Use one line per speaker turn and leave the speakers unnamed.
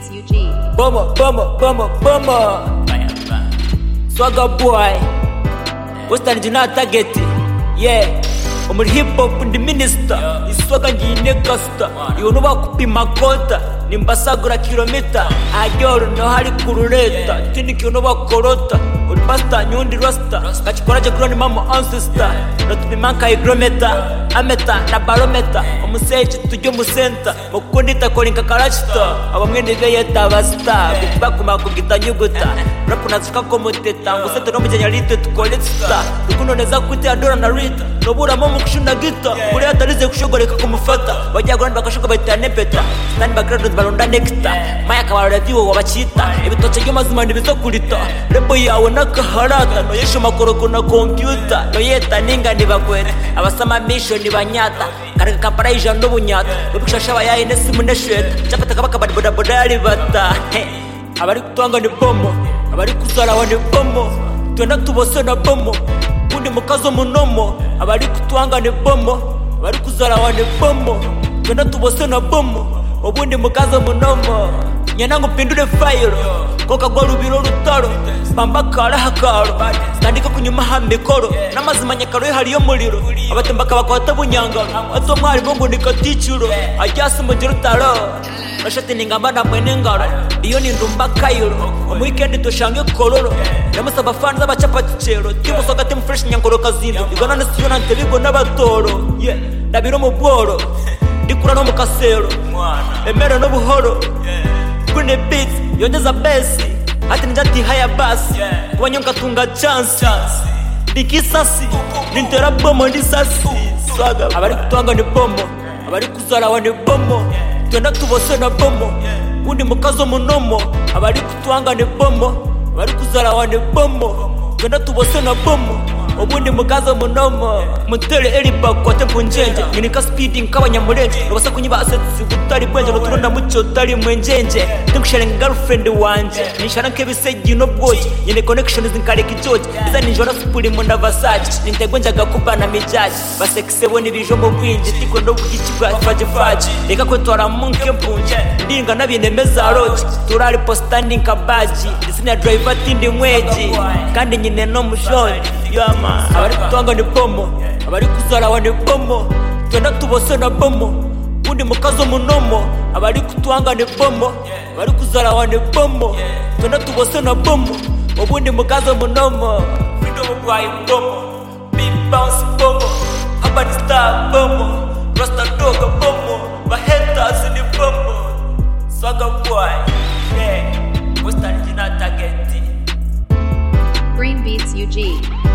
Beats UG.
Bummer. Swagger boy. Western Jina target. Yeah. Umuri hip hop ndi minister. Iswaga njine gasta. Yono bakupima kota. Nimbasagura kilomita. Ajoro no hari kurureta. Tindi kyono bakorota. Uri pasta nyundi rasta. Kachikoraje kuro ni mama ancestor. Notupimanka hygrometer. Ameta na barometer. Umuseji tujyo musenta. Mukundi takolinka karachita. Abamwe nibeyeta basta. Bakuma kugita nyuguta. Rap nazuka komuteta. Ngusete no mujenya lite tukoleta. Rukuno neza kwite adora na rita. Nobura momu kushuna gita. Uri atarize kushogoreka kumufata. Bajyagora bakashoka bahita nepeta. Stand background balonda nekta. Maya kabarora diwo wabachita. Ibitoce by'amazima ndibizokurita. Rebo yawe nakaharata. No yesho makoroko na computer. No yeta ninga nibakwete. Abasama mission nibanyata. Kareka kapara ijando bunyata. Bubishasha bayaye nesi muneshweta. Chapata kabaka boda boda yari bata. Abari kutwanga ni bomo. Abari kuzara wa ni bomo. Twenda tubose na bomo. Kundi mukazo munomo. Abari kutwanga ni bomo. Abari kuzara wa ni bomo. Twenda tubose na bomo. Obundi mukazo munomo. Nyanangu pindule fire. Koka gwa rubiro rutaro. Pamba kara hakaro. Standika kunyuma hamikoro. Namazima nyakaro hariyo muliro. Abatembaka bakwata bunyangano. Ato mwari bongo nikatichuro. Ajasi mujiro taro. Nashati ningamba na mwene ngaro. Iyo ni ndumba kairo. Mu weekend toshange kororo. Namusaba fans abachapati chero. Timu soga team fresh nyankoro kazindo. Igana nesiyo na ntebigo n'abatoro. Yeah, ndabiro mu bworo. Ndikura no mu kasero. Emero no buhoro. Green beats yongeza besi. Hati njati haya basi. Kubanyonga tunga chance. Bikisasi nintera bomo ndisasi. Swaga abari kutwanga ni bomo. Abari kuzara wa ni bomo. Twenda tubose na bomo. Undi mukazo munomo. Abari kutwanga ni bomo. Abari kuzara wa ni bomo. Twenda tubose na bomo. Obundi mukazo munomo. Mutere eriba kwa tempo njenje. Ninika speeding kabanyamurenje. Nobasa kunyiba assets gutari bwenje no turonda mucyo tari mwenjenje. Ndikusharenga girlfriend wanje. Nishana kebiseji no bwoji. Nyine connections nkareka ijoji. Iza ninjora supuri mu Versace. Nintegwenja gakuba na mijaji. Basekise boni bijombo bwinje tiko ndo bugikibwa faje. Reka ko tora munke mbunje. Ndinga nabinemeza road. Turari postanding kabaji. Disina driver tindi mweji. Kandi nyine no mushonji. Yama abari kutwanga ni bomo. Abari kuzara wa ni bomo. Twenda tubose na bomo. Undi mukazo munomo. Abari kutwanga ni bomo. Abari kuzara wa ni bomo. Twenda tubose na bomo. Obundi mukazo munomo. Freedom boy bomo. Big bounce bomo. Urban star bomo. Rasta dog bomo. Haters ni bomo. Swagger boy. Yeah. Western Jina target.
Green Beats UG.